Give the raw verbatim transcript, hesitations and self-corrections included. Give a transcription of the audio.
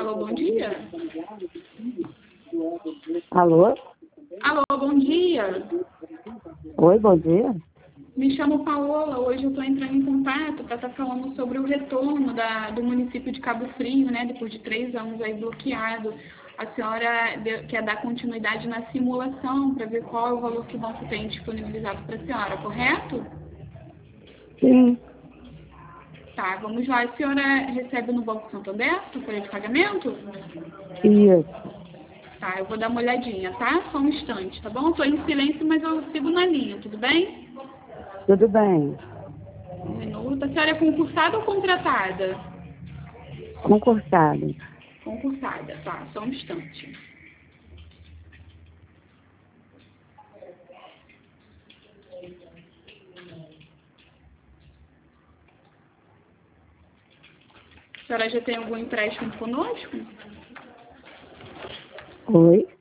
Alô, bom dia. Alô? Alô, bom dia. Oi, bom dia. Me chamo Paola. Hoje eu estou entrando em contato para estar falando sobre o retorno da, do município de Cabo Frio, né? Depois de três anos aí bloqueado. A senhora deu- quer dar continuidade na simulação para ver qual é o valor que o banco tem disponibilizado para a senhora, correto? Sim, Tá, vamos lá. A senhora recebe no Banco Santander, por folha de pagamento? isso. Tá, eu vou dar uma olhadinha, tá? Só um instante, tá bom? Estou em silêncio, mas eu sigo na linha, tudo bem? Tudo bem. Um minuto. A senhora é concursada ou contratada? Concursado. Concursada, tá. Só um instante. A senhora já tem algum empréstimo conosco? Oi?